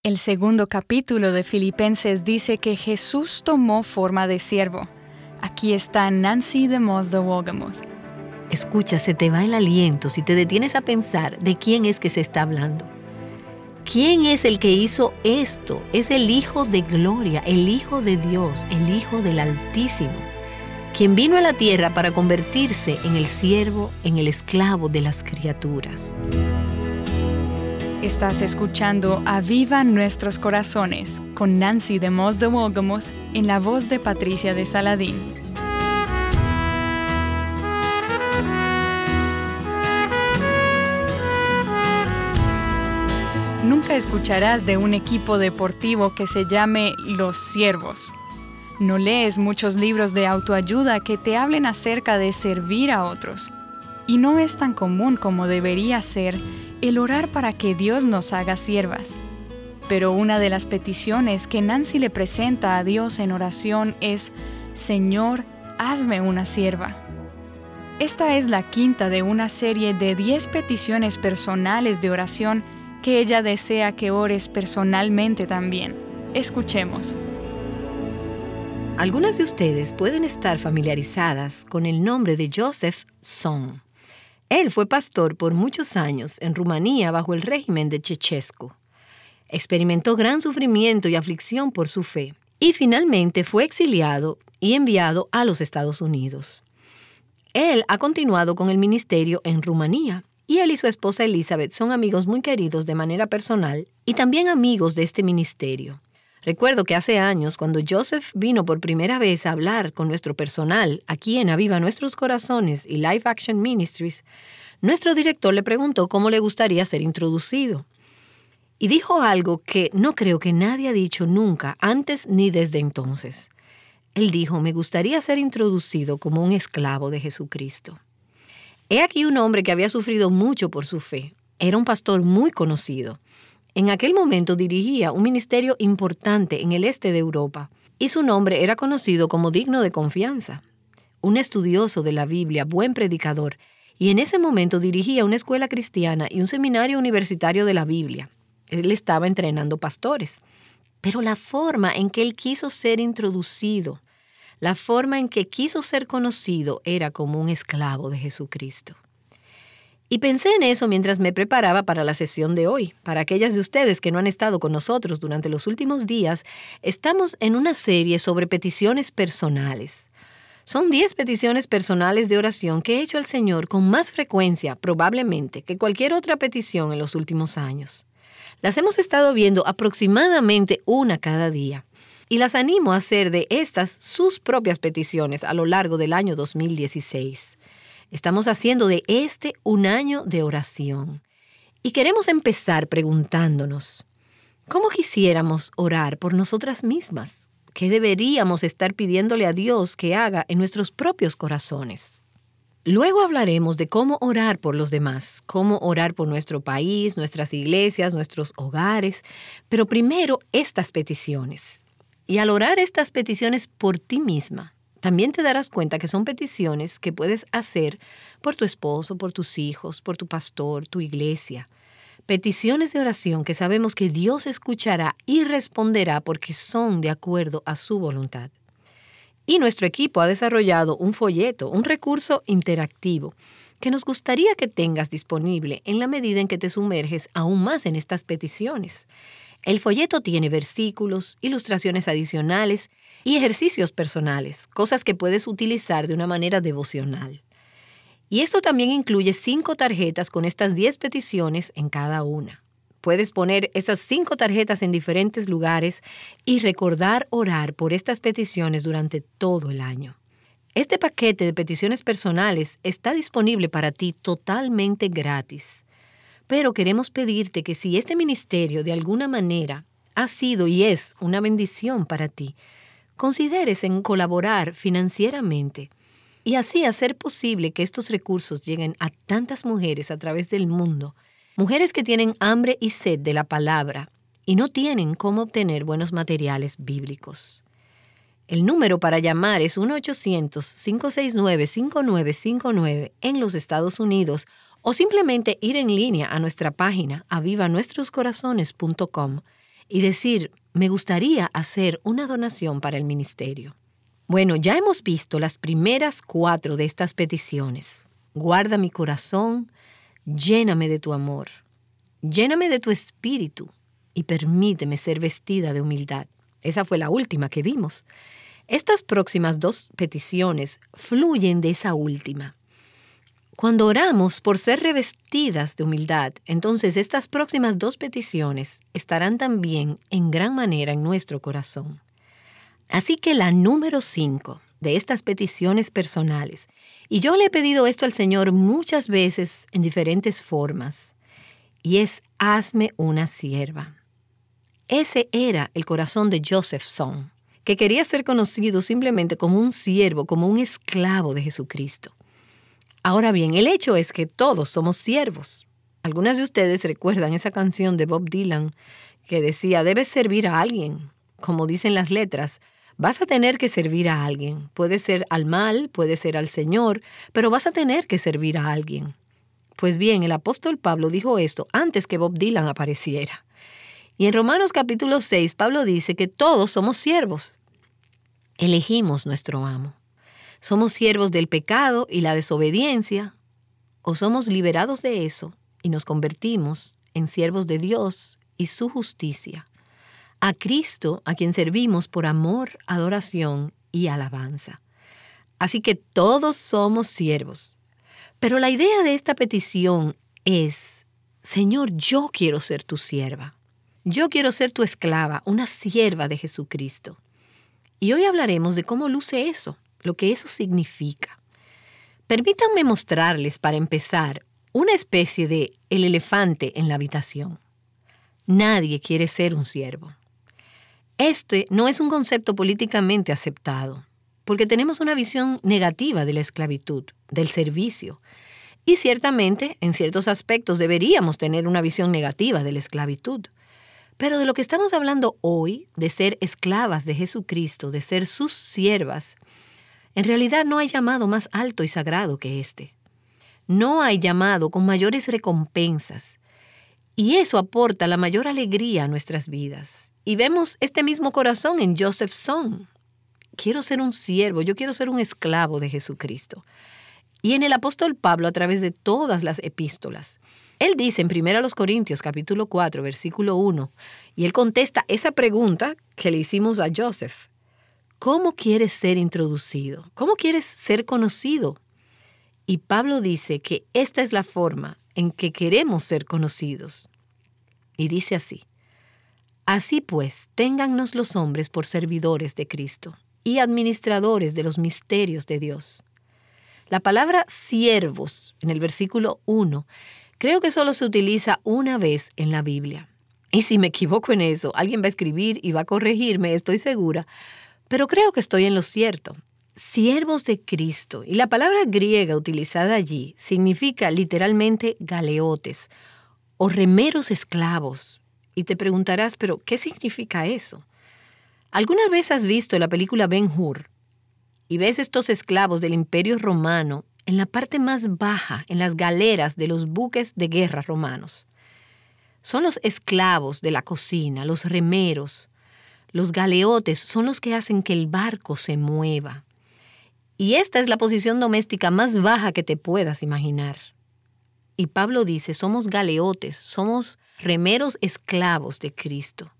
El segundo capítulo de Filipenses dice que Jesús tomó forma de siervo. Aquí está Nancy DeMoss de Wolgemuth. Escucha, se te va el aliento si te detienes a pensar de quién es que se está hablando. ¿Quién es el que hizo esto? Es el Hijo de Gloria, el Hijo de Dios, el Hijo del Altísimo, quien vino a la tierra para convertirse en el siervo, en el esclavo de las criaturas. Estás escuchando Aviva Nuestros Corazones con Nancy DeMoss de Wolgemuth en la voz de Patricia de Saladín. Nunca escucharás de un equipo deportivo que se llame Los Siervos. No lees muchos libros de autoayuda que te hablen acerca de servir a otros. Y no es tan común como debería ser el orar para que Dios nos haga siervas. Pero una de las peticiones que Nancy le presenta a Dios en oración es: Señor, hazme una sierva. Esta es la quinta de una serie de 10 peticiones personales de oración que ella desea que ores personalmente también. Escuchemos. Algunas de ustedes pueden estar familiarizadas con el nombre de Joseph Tson. Él fue pastor por muchos años en Rumanía bajo el régimen de Ceausescu. Experimentó gran sufrimiento y aflicción por su fe y finalmente fue exiliado y enviado a los Estados Unidos. Él ha continuado con el ministerio en Rumanía y él y su esposa Elizabeth son amigos muy queridos de manera personal y también amigos de este ministerio. Recuerdo que hace años, cuando Joseph vino por primera vez a hablar con nuestro personal aquí en Aviva Nuestros Corazones y Life Action Ministries, nuestro director le preguntó cómo le gustaría ser introducido. Y dijo algo que no creo que nadie ha dicho nunca, antes ni desde entonces. Él dijo: me gustaría ser introducido como un esclavo de Jesucristo. He aquí un hombre que había sufrido mucho por su fe. Era un pastor muy conocido. En aquel momento dirigía un ministerio importante en el este de Europa y su nombre era conocido como digno de confianza. Un estudioso de la Biblia, buen predicador, y en ese momento dirigía una escuela cristiana y un seminario universitario de la Biblia. Él estaba entrenando pastores. Pero la forma en que él quiso ser introducido, la forma en que quiso ser conocido era como un esclavo de Jesucristo. Y pensé en eso mientras me preparaba para la sesión de hoy. Para aquellas de ustedes que no han estado con nosotros durante los últimos días, estamos en una serie sobre peticiones personales. Son 10 peticiones personales de oración que he hecho al Señor con más frecuencia, probablemente, que cualquier otra petición en los últimos años. Las hemos estado viendo aproximadamente una cada día. Y las animo a hacer de estas sus propias peticiones a lo largo del año 2016. Estamos haciendo de este un año de oración. Y queremos empezar preguntándonos: ¿cómo quisiéramos orar por nosotras mismas? ¿Qué deberíamos estar pidiéndole a Dios que haga en nuestros propios corazones? Luego hablaremos de cómo orar por los demás, cómo orar por nuestro país, nuestras iglesias, nuestros hogares. Pero primero, estas peticiones. Y al orar estas peticiones por ti misma, también te darás cuenta que son peticiones que puedes hacer por tu esposo, por tus hijos, por tu pastor, tu iglesia. Peticiones de oración que sabemos que Dios escuchará y responderá porque son de acuerdo a su voluntad. Y nuestro equipo ha desarrollado un folleto, un recurso interactivo, que nos gustaría que tengas disponible en la medida en que te sumerges aún más en estas peticiones. El folleto tiene versículos, ilustraciones adicionales y ejercicios personales, cosas que puedes utilizar de una manera devocional. Y esto también incluye 5 tarjetas con estas 10 peticiones en cada una. Puedes poner esas 5 tarjetas en diferentes lugares y recordar orar por estas peticiones durante todo el año. Este paquete de peticiones personales está disponible para ti totalmente gratis. Pero queremos pedirte que si este ministerio de alguna manera ha sido y es una bendición para ti, consideres en colaborar financieramente y así hacer posible que estos recursos lleguen a tantas mujeres a través del mundo, mujeres que tienen hambre y sed de la palabra y no tienen cómo obtener buenos materiales bíblicos. El número para llamar es 1-800-569-5959 en los Estados Unidos o simplemente ir en línea a nuestra página avivanuestroscorazones.com y decir, me gustaría hacer una donación para el ministerio. Bueno, ya hemos visto las primeras 4 de estas peticiones. Guarda mi corazón, lléname de tu amor, lléname de tu espíritu y permíteme ser vestida de humildad. Esa fue la última que vimos. Estas próximas 2 peticiones fluyen de esa última. Cuando oramos por ser revestidas de humildad, entonces estas próximas 2 peticiones estarán también en gran manera en nuestro corazón. Así que la número 5 de estas peticiones personales, y yo le he pedido esto al Señor muchas veces en diferentes formas, y es hazme una sierva. Ese era el corazón de Joseph Song, que quería ser conocido simplemente como un siervo, como un esclavo de Jesucristo. Ahora bien, el hecho es que todos somos siervos. Algunas de ustedes recuerdan esa canción de Bob Dylan que decía, debes servir a alguien. Como dicen las letras, vas a tener que servir a alguien. Puede ser al mal, puede ser al Señor, pero vas a tener que servir a alguien. Pues bien, el apóstol Pablo dijo esto antes que Bob Dylan apareciera. Y en Romanos capítulo 6, Pablo dice que todos somos siervos. Elegimos nuestro amo. ¿Somos siervos del pecado y la desobediencia? ¿O somos liberados de eso y nos convertimos en siervos de Dios y su justicia? A Cristo, a quien servimos por amor, adoración y alabanza. Así que todos somos siervos. Pero la idea de esta petición es, Señor, yo quiero ser tu sierva. Yo quiero ser tu esclava, una sierva de Jesucristo. Y hoy hablaremos de cómo luce eso, lo que eso significa. Permítanme mostrarles, para empezar, una especie de el elefante en la habitación. Nadie quiere ser un siervo. Este no es un concepto políticamente aceptado, porque tenemos una visión negativa de la esclavitud, del servicio. Y ciertamente, en ciertos aspectos, deberíamos tener una visión negativa de la esclavitud. Pero de lo que estamos hablando hoy, de ser esclavas de Jesucristo, de ser sus siervas, en realidad no hay llamado más alto y sagrado que este. No hay llamado con mayores recompensas. Y eso aporta la mayor alegría a nuestras vidas. Y vemos este mismo corazón en Joseph Song. Quiero ser un siervo, yo quiero ser un esclavo de Jesucristo. Y en el apóstol Pablo, a través de todas las epístolas, él dice en 1 Corintios capítulo 4, versículo 1, y él contesta esa pregunta que le hicimos a Joseph. ¿Cómo quieres ser introducido? ¿Cómo quieres ser conocido? Y Pablo dice que esta es la forma en que queremos ser conocidos. Y dice así, así pues, téngannos los hombres por servidores de Cristo y administradores de los misterios de Dios. La palabra siervos en el versículo 1 creo que solo se utiliza una vez en la Biblia. Y si me equivoco en eso, alguien va a escribir y va a corregirme, estoy segura. Pero creo que estoy en lo cierto. Siervos de Cristo. Y la palabra griega utilizada allí significa literalmente galeotes o remeros esclavos. Y te preguntarás, ¿pero qué significa eso? ¿Alguna vez has visto la película Ben-Hur? Y ves estos esclavos del Imperio Romano en la parte más baja, en las galeras de los buques de guerra romanos. Son los esclavos de la cocina, los remeros. Los galeotes son los que hacen que el barco se mueva. Y esta es la posición doméstica más baja que te puedas imaginar. Y Pablo dice, somos galeotes, somos remeros esclavos de Cristo.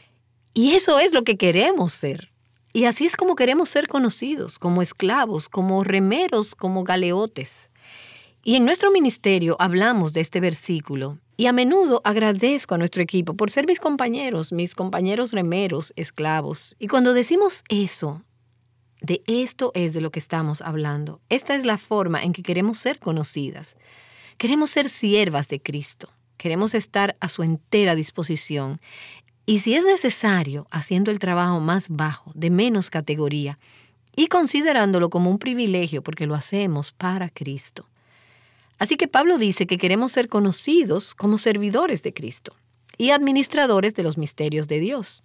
Y eso es lo que queremos ser. Y así es como queremos ser conocidos, como esclavos, como remeros, como galeotes. Y en nuestro ministerio hablamos de este versículo y a menudo agradezco a nuestro equipo por ser mis compañeros remeros, esclavos. Y cuando decimos eso, de esto es de lo que estamos hablando. Esta es la forma en que queremos ser conocidas. Queremos ser siervas de Cristo. Queremos estar a su entera disposición. Y si es necesario, haciendo el trabajo más bajo, de menos categoría, y considerándolo como un privilegio porque lo hacemos para Cristo. Así que Pablo dice que queremos ser conocidos como servidores de Cristo y administradores de los misterios de Dios.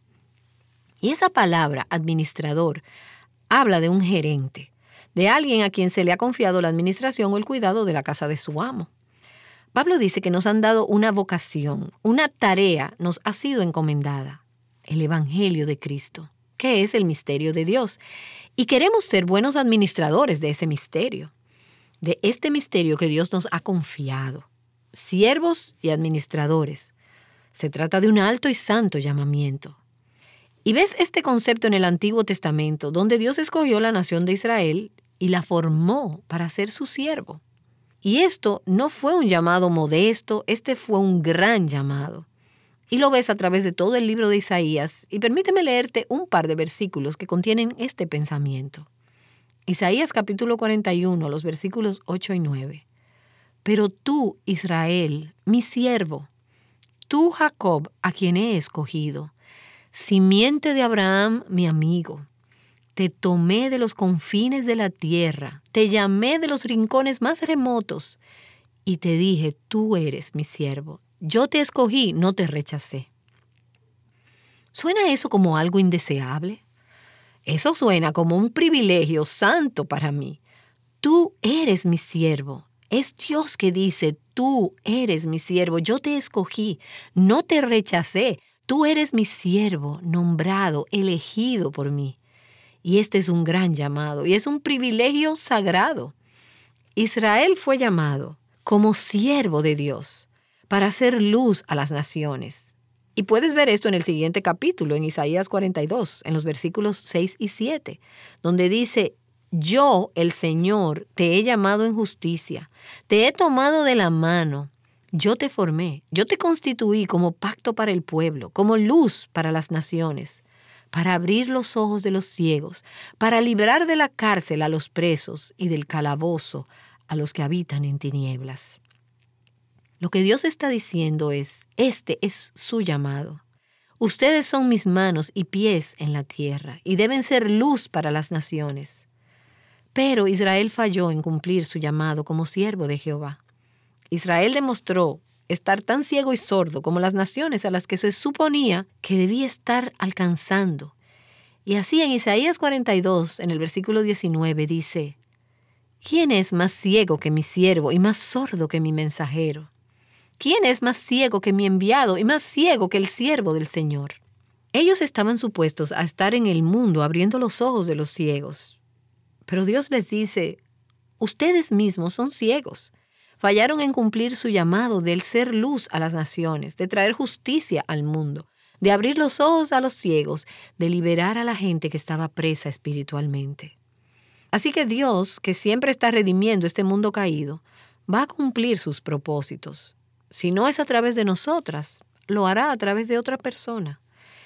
Y esa palabra, administrador, habla de un gerente, de alguien a quien se le ha confiado la administración o el cuidado de la casa de su amo. Pablo dice que nos han dado una vocación, una tarea nos ha sido encomendada. el Evangelio de Cristo, que es el misterio de Dios. Y queremos ser buenos administradores de ese misterio, de este misterio que Dios nos ha confiado. Siervos y administradores. Se trata de un alto y santo llamamiento. Y ves este concepto en el Antiguo Testamento, donde Dios escogió la nación de Israel y la formó para ser su siervo. Y esto no fue un llamado modesto, este fue un gran llamado. Y lo ves a través de todo el libro de Isaías, y permíteme leerte un par de versículos que contienen este pensamiento. Isaías capítulo 41, los versículos 8 y 9. Pero tú, Israel, mi siervo, tú, Jacob, a quien he escogido, simiente de Abraham, mi amigo, te tomé de los confines de la tierra, te llamé de los rincones más remotos y te dije, tú eres mi siervo. Yo te escogí, no te rechacé. ¿Suena eso como algo indeseable? Eso suena como un privilegio santo para mí. Tú eres mi siervo. Es Dios que dice, tú eres mi siervo. Yo te escogí, no te rechacé. Tú eres mi siervo, nombrado, elegido por mí. Y este es un gran llamado y es un privilegio sagrado. Israel fue llamado como siervo de Dios para hacer luz a las naciones. Y puedes ver esto en el siguiente capítulo, en Isaías 42, en los versículos 6 y 7, donde dice, yo, el Señor, te he llamado en justicia, te he tomado de la mano, yo te formé, yo te constituí como pacto para el pueblo, como luz para las naciones, para abrir los ojos de los ciegos, para librar de la cárcel a los presos y del calabozo a los que habitan en tinieblas. Lo que Dios está diciendo es, este es su llamado. Ustedes son mis manos y pies en la tierra y deben ser luz para las naciones. Pero Israel falló en cumplir su llamado como siervo de Jehová. Israel demostró estar tan ciego y sordo como las naciones a las que se suponía que debía estar alcanzando. Y así en Isaías 42, en el versículo 19, dice, ¿quién es más ciego que mi siervo y más sordo que mi mensajero? ¿Quién es más ciego que mi enviado y más ciego que el siervo del Señor? Ellos estaban supuestos a estar en el mundo abriendo los ojos de los ciegos. Pero Dios les dice, ustedes mismos son ciegos. Fallaron en cumplir su llamado de ser luz a las naciones, de traer justicia al mundo, de abrir los ojos a los ciegos, de liberar a la gente que estaba presa espiritualmente. Así que Dios, que siempre está redimiendo este mundo caído, va a cumplir sus propósitos. Si no es a través de nosotras, lo hará a través de otra persona.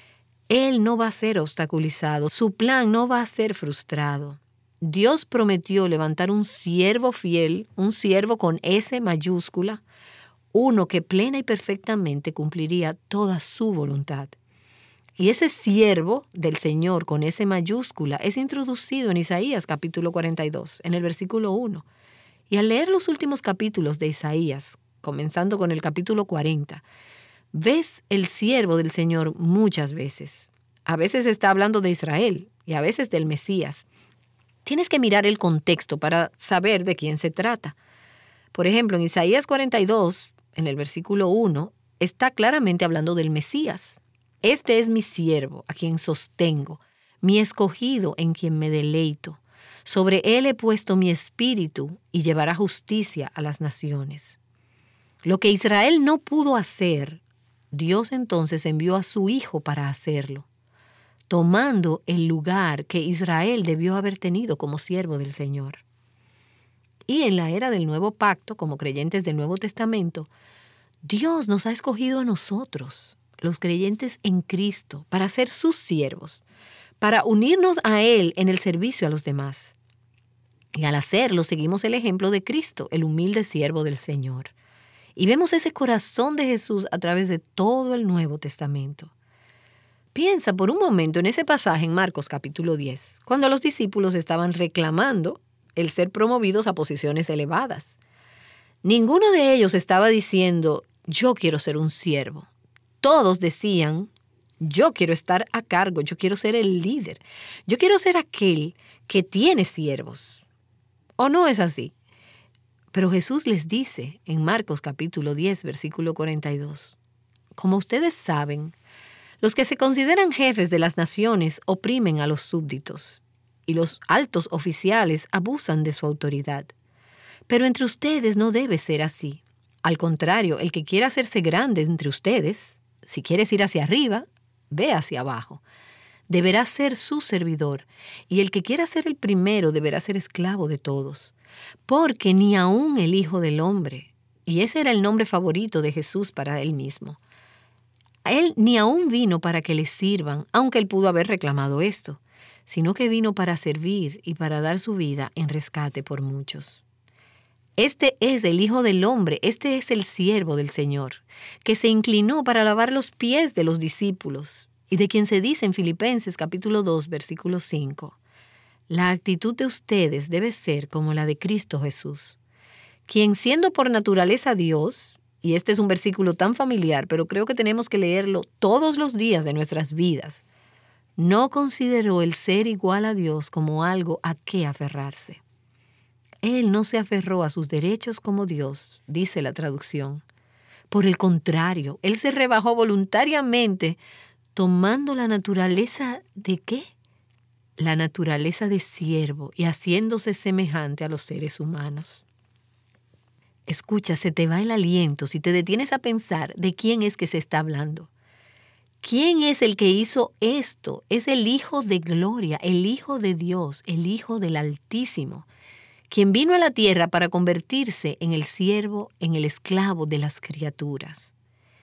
Él no va a ser obstaculizado, su plan no va a ser frustrado. Dios prometió levantar un siervo fiel, un siervo con S mayúscula, uno que plena y perfectamente cumpliría toda su voluntad. Y ese siervo del Señor con S mayúscula es introducido en Isaías capítulo 42, en el versículo 1. Y al leer los últimos capítulos de Isaías, comenzando con el capítulo 40, ves el siervo del Señor muchas veces. A veces está hablando de Israel y a veces del Mesías. Tienes que mirar el contexto para saber de quién se trata. Por ejemplo, en Isaías 42, en el versículo 1, está claramente hablando del Mesías. Este es mi siervo, a quien sostengo, mi escogido en quien me deleito. Sobre él he puesto mi espíritu y llevará justicia a las naciones. Lo que Israel no pudo hacer, Dios entonces envió a su Hijo para hacerlo, tomando el lugar que Israel debió haber tenido como siervo del Señor. Y en la era del Nuevo Pacto, como creyentes del Nuevo Testamento, Dios nos ha escogido a nosotros, los creyentes en Cristo, para ser sus siervos, para unirnos a Él en el servicio a los demás. Y al hacerlo, seguimos el ejemplo de Cristo, el humilde siervo del Señor. Y vemos ese corazón de Jesús a través de todo el Nuevo Testamento. Piensa por un momento en ese pasaje en Marcos capítulo 10, cuando los discípulos estaban reclamando el ser promovidos a posiciones elevadas. Ninguno de ellos estaba diciendo, yo quiero ser un siervo. Todos decían, yo quiero estar a cargo, yo quiero ser el líder, yo quiero ser aquel que tiene siervos. ¿O no es así? Pero Jesús les dice en Marcos capítulo 10, versículo 42, como ustedes saben, Los que se consideran jefes de las naciones oprimen a los súbditos, y los altos oficiales abusan de su autoridad. Pero entre ustedes no debe ser así. Al contrario, el que quiera hacerse grande entre ustedes, si quieres ir hacia arriba, ve hacia abajo. Deberá ser su servidor, y el que quiera ser el primero deberá ser esclavo de todos. Porque ni aun el Hijo del Hombre, y ese era el nombre favorito de Jesús para él mismo, él ni aun vino para que le sirvan, aunque él pudo haber reclamado esto, sino que vino para servir y para dar su vida en rescate por muchos. Este es el Hijo del Hombre, este es el siervo del Señor, que se inclinó para lavar los pies de los discípulos, y de quien se dice en Filipenses capítulo 2, versículo 5, la actitud de ustedes debe ser como la de Cristo Jesús, quien siendo por naturaleza Dios, y este es un versículo tan familiar, pero creo que tenemos que leerlo todos los días de nuestras vidas, no consideró el ser igual a Dios como algo a qué aferrarse. Él no se aferró a sus derechos como Dios, dice la traducción. Por el contrario, Él se rebajó voluntariamente, tomando la naturaleza ¿de qué? La naturaleza de siervo y haciéndose semejante a los seres humanos. Escucha, se te va el aliento si te detienes a pensar de quién es que se está hablando. ¿Quién es el que hizo esto? Es el Hijo de Gloria, el Hijo de Dios, el Hijo del Altísimo, quien vino a la tierra para convertirse en el siervo, en el esclavo de las criaturas.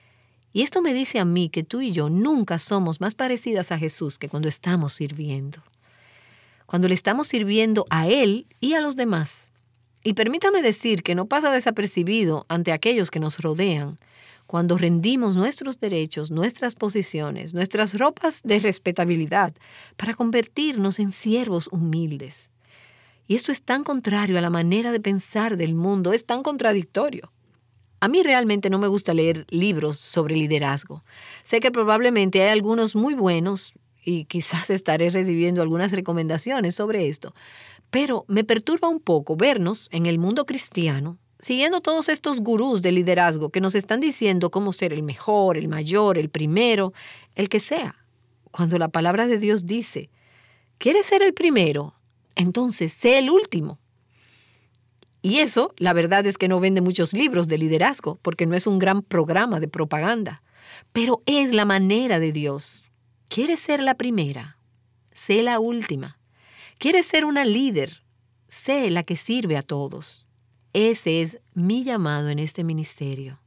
Y esto me dice a mí que tú y yo nunca somos más parecidas a Jesús que cuando estamos sirviendo. Cuando le estamos sirviendo a Él y a los demás. Y permítame decir que no pasa desapercibido ante aquellos que nos rodean cuando rendimos nuestros derechos, nuestras posiciones, nuestras ropas de respetabilidad para convertirnos en siervos humildes. Y esto es tan contrario a la manera de pensar del mundo, es tan contradictorio. A mí realmente no me gusta leer libros sobre liderazgo. Sé que probablemente hay algunos muy buenos y quizás estaré recibiendo algunas recomendaciones sobre esto, pero me perturba un poco vernos en el mundo cristiano siguiendo todos estos gurús de liderazgo que nos están diciendo cómo ser el mejor, el mayor, el primero, el que sea. Cuando la palabra de Dios dice, ¿quieres ser el primero? Entonces, sé el último. Y eso, la verdad es que no vende muchos libros de liderazgo, porque no es un gran programa de propaganda. Pero es la manera de Dios. ¿Quieres ser la primera? Sé la última. ¿Quieres ser una líder? Sé la que sirve a todos. Ese es mi llamado en este ministerio.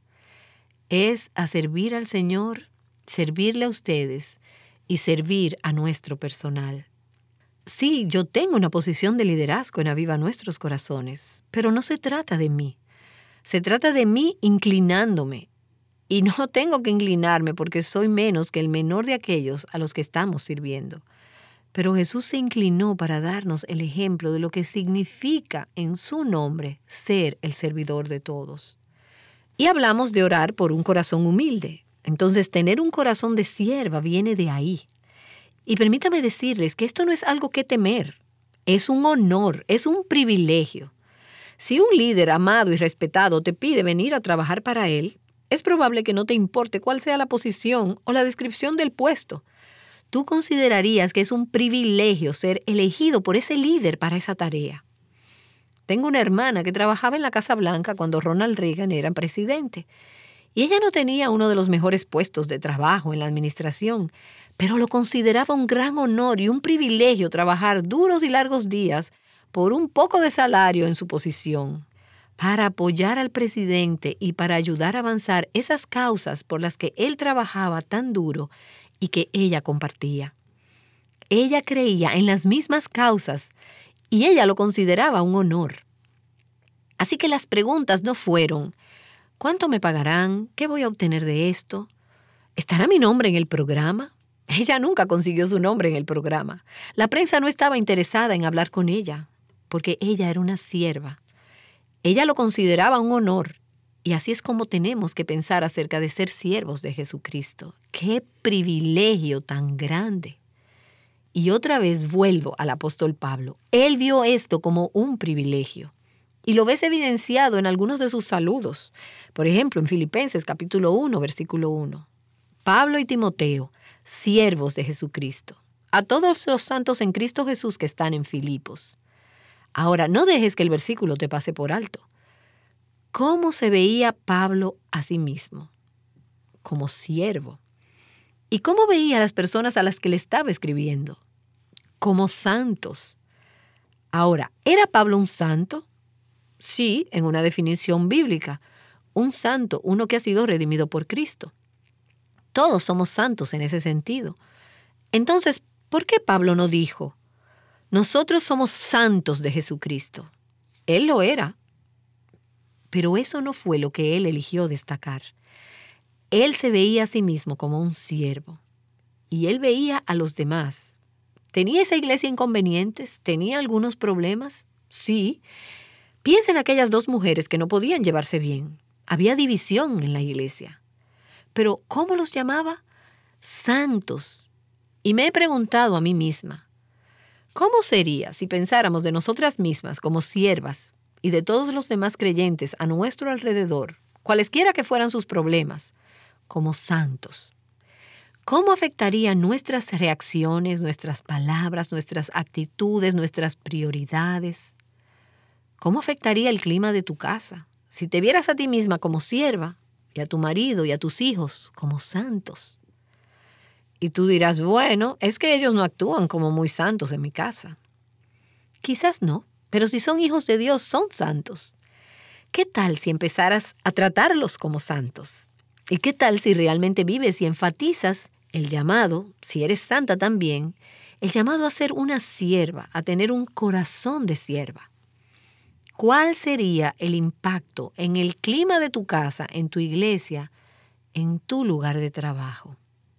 Es a servir al Señor, servirle a ustedes y servir a nuestro personal. Sí, yo tengo una posición de liderazgo en Aviva Nuestros Corazones, pero no se trata de mí. Se trata de mí inclinándome. Y no tengo que inclinarme porque soy menos que el menor de aquellos a los que estamos sirviendo. Pero Jesús se inclinó para darnos el ejemplo de lo que significa en su nombre ser el servidor de todos. Y hablamos de orar por un corazón humilde. Entonces, tener un corazón de sierva viene de ahí. Y permítame decirles que esto no es algo que temer. Es un honor, es un privilegio. Si un líder amado y respetado te pide venir a trabajar para él, es probable que no te importe cuál sea la posición o la descripción del puesto. Tú considerarías que es un privilegio ser elegido por ese líder para esa tarea. Tengo una hermana que trabajaba en la Casa Blanca cuando Ronald Reagan era presidente. Y ella no tenía uno de los mejores puestos de trabajo en la administración, pero lo consideraba un gran honor y un privilegio trabajar duros y largos días por un poco de salario en su posición, para apoyar al presidente y para ayudar a avanzar esas causas por las que él trabajaba tan duro y que ella compartía. Ella creía en las mismas causas y ella lo consideraba un honor. Así que las preguntas no fueron, ¿cuánto me pagarán? ¿Qué voy a obtener de esto? ¿Estará mi nombre en el programa? Ella nunca consiguió su nombre en el programa. La prensa no estaba interesada en hablar con ella, porque ella era una sierva. Ella lo consideraba un honor. Y así es como tenemos que pensar acerca de ser siervos de Jesucristo. ¡Qué privilegio tan grande! Y otra vez vuelvo al apóstol Pablo. Él vio esto como un privilegio. Y lo ves evidenciado en algunos de sus saludos. Por ejemplo, en Filipenses capítulo 1, versículo 1. Pablo y Timoteo, siervos de Jesucristo, a todos los santos en Cristo Jesús que están en Filipos. Ahora, no dejes que el versículo te pase por alto. ¿Cómo se veía Pablo a sí mismo? Como siervo. ¿Y cómo veía a las personas a las que le estaba escribiendo? Como santos. Ahora, ¿era Pablo un santo? Sí, en una definición bíblica. Un santo, uno que ha sido redimido por Cristo. Todos somos santos en ese sentido. Entonces, ¿por qué Pablo no dijo: nosotros somos santos de Jesucristo? Él lo era. Pero eso no fue lo que él eligió destacar. Él se veía a sí mismo como un siervo. Y él veía a los demás. ¿Tenía esa iglesia inconvenientes? ¿Tenía algunos problemas? Sí. Piensa en aquellas dos mujeres que no podían llevarse bien. Había división en la iglesia. Pero, ¿cómo los llamaba? Santos. Y me he preguntado a mí misma, ¿cómo sería si pensáramos de nosotras mismas como siervas y de todos los demás creyentes a nuestro alrededor, cualesquiera que fueran sus problemas, como santos? ¿Cómo afectaría nuestras reacciones, nuestras palabras, nuestras actitudes, nuestras prioridades? ¿Cómo afectaría el clima de tu casa si te vieras a ti misma como sierva y a tu marido y a tus hijos como santos? Y tú dirás, bueno, es que ellos no actúan como muy santos en mi casa. Quizás no, pero si son hijos de Dios, son santos. ¿Qué tal si empezaras a tratarlos como santos? ¿Y qué tal si realmente vives y enfatizas el llamado, si eres santa también, el llamado a ser una sierva, a tener un corazón de sierva? ¿Cuál sería el impacto en el clima de tu casa, en tu iglesia, en tu lugar de trabajo?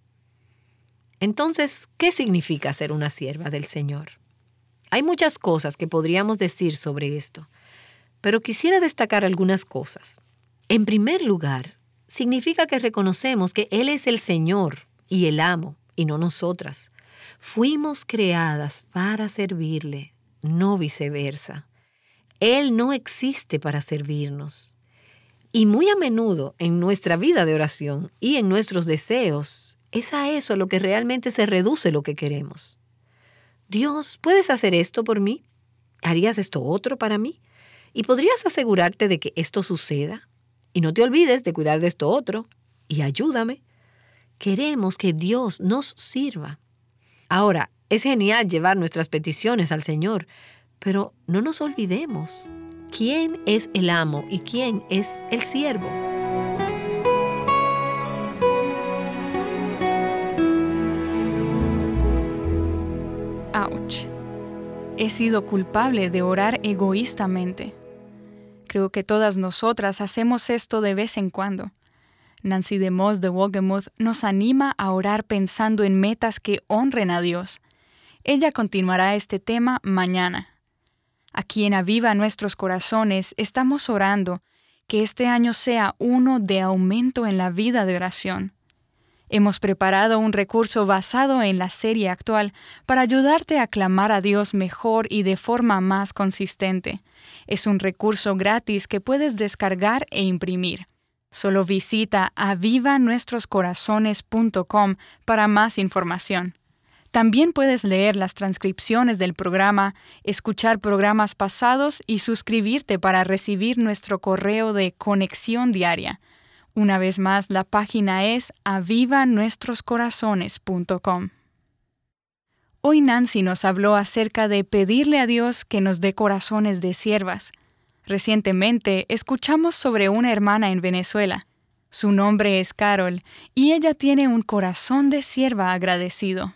Entonces, ¿qué significa ser una sierva del Señor? Hay muchas cosas que podríamos decir sobre esto, pero quisiera destacar algunas cosas. En primer lugar, significa que reconocemos que Él es el Señor y el amo, y no nosotras. Fuimos creadas para servirle, no viceversa. Él no existe para servirnos. Y muy a menudo en nuestra vida de oración y en nuestros deseos, es a eso a lo que realmente se reduce lo que queremos. Dios, ¿puedes hacer esto por mí? ¿Harías esto otro para mí? ¿Y podrías asegurarte de que esto suceda? Y no te olvides de cuidar de esto otro. Y ayúdame. Queremos que Dios nos sirva. Ahora, es genial llevar nuestras peticiones al Señor, pero no nos olvidemos quién es el amo y quién es el siervo. Ouch. He sido culpable de orar egoístamente. Creo que todas nosotras hacemos esto de vez en cuando. Nancy DeMoss de Wogemuth nos anima a orar pensando en metas que honren a Dios. Ella continuará este tema mañana. Aquí en Aviva Nuestros Corazones estamos orando que este año sea uno de aumento en la vida de oración. Hemos preparado un recurso basado en la serie actual para ayudarte a clamar a Dios mejor y de forma más consistente. Es un recurso gratis que puedes descargar e imprimir. Solo visita avivanuestroscorazones.com para más información. También puedes leer las transcripciones del programa, escuchar programas pasados y suscribirte para recibir nuestro correo de conexión diaria. Una vez más, la página es avivanuestroscorazones.com. Hoy Nancy nos habló acerca de pedirle a Dios que nos dé corazones de siervas. Recientemente escuchamos sobre una hermana en Venezuela. Su nombre es Carol y ella tiene un corazón de sierva agradecido.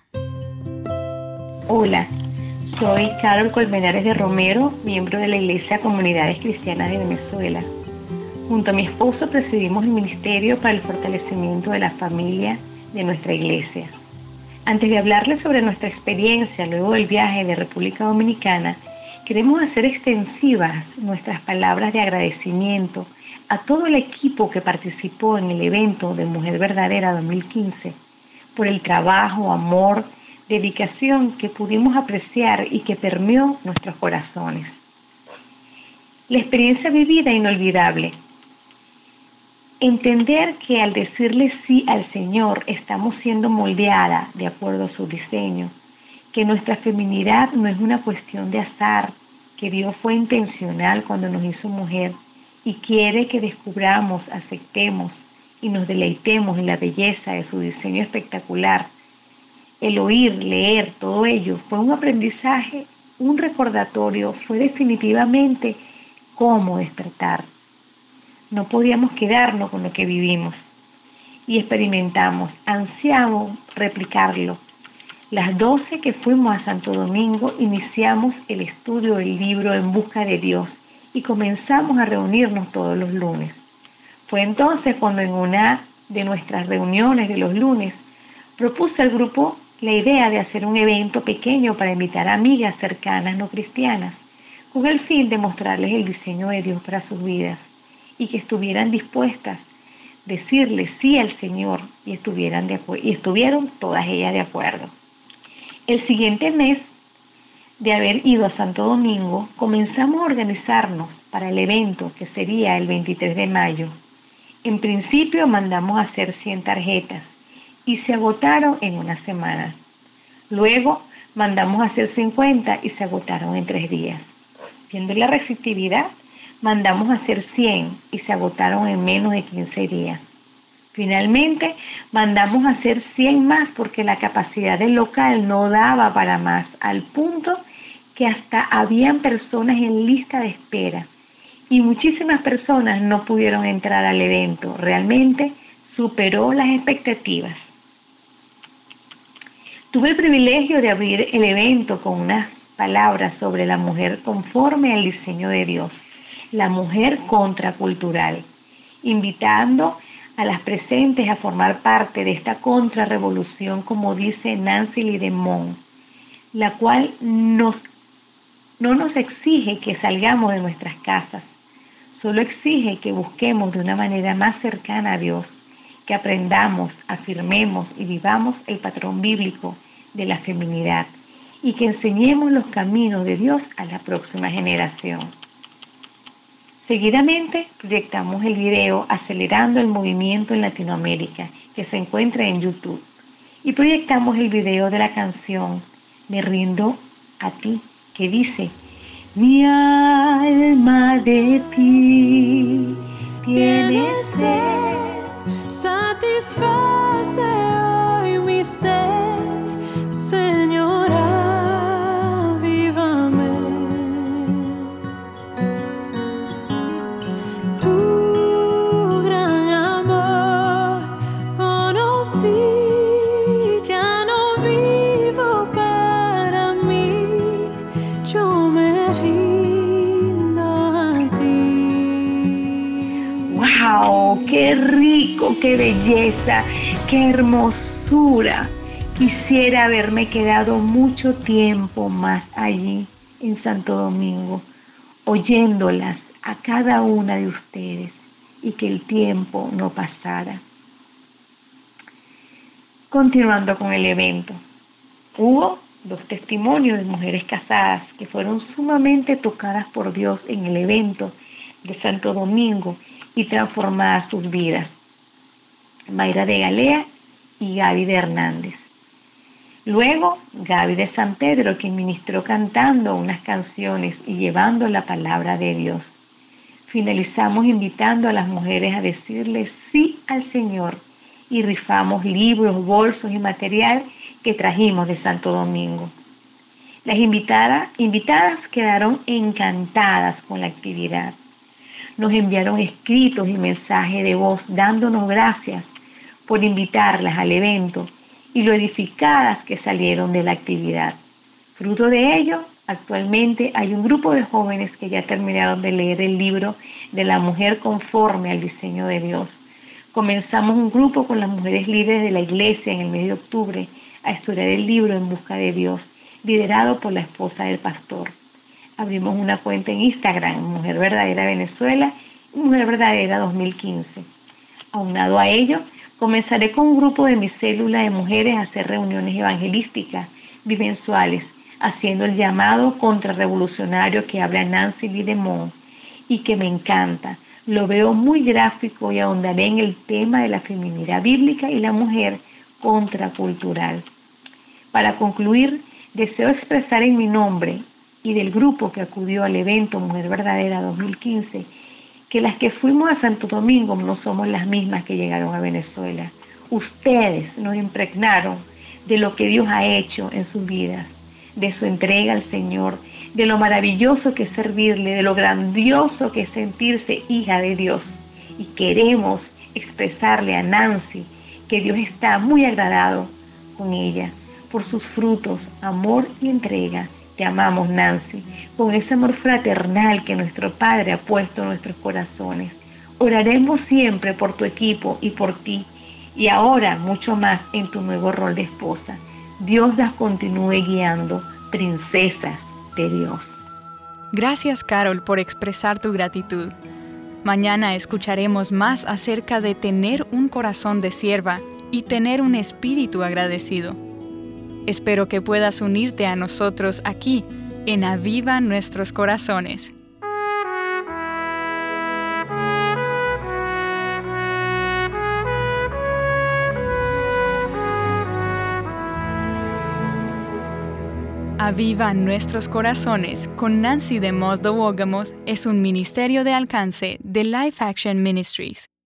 Hola, soy Carol Colmenares de Romero, miembro de la Iglesia Comunidades Cristianas de Venezuela. Junto a mi esposo presidimos el Ministerio para el Fortalecimiento de la Familia de nuestra iglesia. Antes de hablarles sobre nuestra experiencia luego del viaje de República Dominicana, queremos hacer extensivas nuestras palabras de agradecimiento a todo el equipo que participó en el evento de Mujer Verdadera 2015 por el trabajo, amor, dedicación que pudimos apreciar y que permeó nuestros corazones. La experiencia vivida inolvidable. Entender que al decirle sí al Señor estamos siendo moldeadas de acuerdo a su diseño, que nuestra feminidad no es una cuestión de azar, que Dios fue intencional cuando nos hizo mujer y quiere que descubramos, aceptemos y nos deleitemos en la belleza de su diseño espectacular. El oír, leer, todo ello fue un aprendizaje, un recordatorio, fue definitivamente cómo despertar. No podíamos quedarnos con lo que vivimos y experimentamos, ansiamos replicarlo. Las 12 que fuimos a Santo Domingo iniciamos el estudio del libro En Busca de Dios y comenzamos a reunirnos todos los lunes. Fue entonces cuando en una de nuestras reuniones de los lunes propuse al grupo la idea de hacer un evento pequeño para invitar a amigas cercanas no cristianas, con el fin de mostrarles el diseño de Dios para sus vidas y que estuvieran dispuestas a decirle sí al Señor y estuvieron todas ellas de acuerdo. El siguiente mes de haber ido a Santo Domingo, comenzamos a organizarnos para el evento que sería el 23 de mayo. En principio mandamos a hacer 100 tarjetas y se agotaron en una semana. Luego mandamos a hacer 50 y se agotaron en 3 días. Viendo la receptividad, mandamos a hacer 100 y se agotaron en menos de 15 días. Finalmente, mandamos a hacer 100 más porque la capacidad del local no daba para más, al punto que hasta habían personas en lista de espera y muchísimas personas no pudieron entrar al evento. Realmente superó las expectativas. Tuve el privilegio de abrir el evento con unas palabras sobre la mujer conforme al diseño de Dios, la mujer contracultural, invitando a las presentes a formar parte de esta contrarrevolución, como dice Nancy Lee DeMond, la cual no nos exige que salgamos de nuestras casas, solo exige que busquemos de una manera más cercana a Dios, que aprendamos, afirmemos y vivamos el patrón bíblico de la feminidad y que enseñemos los caminos de Dios a la próxima generación. Seguidamente proyectamos el video Acelerando el Movimiento en Latinoamérica, que se encuentra en YouTube, y proyectamos el video de la canción Me rindo a ti, que dice: mi alma de ti tiene sed, satisface hoy mi ser, Señora. ¡Wow! ¡Qué rico! ¡Qué belleza! ¡Qué hermosura! Quisiera haberme quedado mucho tiempo más allí en Santo Domingo, oyéndolas a cada una de ustedes y que el tiempo no pasara. Continuando con el evento, hubo 2 testimonios de mujeres casadas que fueron sumamente tocadas por Dios en el evento de Santo Domingo y transformadas sus vidas. Mayra de Galea y Gaby de Hernández. Luego, Gaby de San Pedro, quien ministró cantando unas canciones y llevando la palabra de Dios. Finalizamos invitando a las mujeres a decirle sí al Señor y rifamos libros, bolsos y material que trajimos de Santo Domingo. Las invitadas quedaron encantadas con la actividad. Nos enviaron escritos y mensajes de voz dándonos gracias por invitarlas al evento y lo edificadas que salieron de la actividad. Fruto de ello, actualmente hay un grupo de jóvenes que ya terminaron de leer el libro de la mujer conforme al diseño de Dios. Comenzamos un grupo con las mujeres líderes de la iglesia en el mes de octubre a estudiar el libro En Busca de Dios, liderado por la esposa del pastor. Abrimos una cuenta en Instagram, Mujer Verdadera Venezuela y Mujer Verdadera 2015. Aunado a ello, comenzaré con un grupo de mi célula de mujeres a hacer reuniones evangelísticas bimensuales, haciendo el llamado contrarrevolucionario que habla Nancy Lee DeMond y que me encanta, Lo veo muy gráfico y ahondaré en el tema de la feminidad bíblica y la mujer contracultural. Para concluir, deseo expresar en mi nombre y del grupo que acudió al evento Mujer Verdadera 2015 que las que fuimos a Santo Domingo no somos las mismas que llegaron a Venezuela. Ustedes nos impregnaron de lo que Dios ha hecho en sus vidas, de su entrega al Señor, de lo maravilloso que es servirle, de lo grandioso que es sentirse hija de Dios. Y queremos expresarle a Nancy que Dios está muy agradado con ella por sus frutos, amor y entrega. Te amamos, Nancy, con ese amor fraternal que nuestro Padre ha puesto en nuestros corazones. Oraremos siempre por tu equipo y por ti, y ahora mucho más en tu nuevo rol de esposa. Dios las continúe guiando, princesas de Dios. Gracias, Carol, por expresar tu gratitud. Mañana escucharemos más acerca de tener un corazón de sierva y tener un espíritu agradecido. Espero que puedas unirte a nosotros aquí, en Aviva Nuestros Corazones. Aviva Nuestros Corazones con Nancy DeMoss de Wolgemuth es un ministerio de alcance de Life Action Ministries.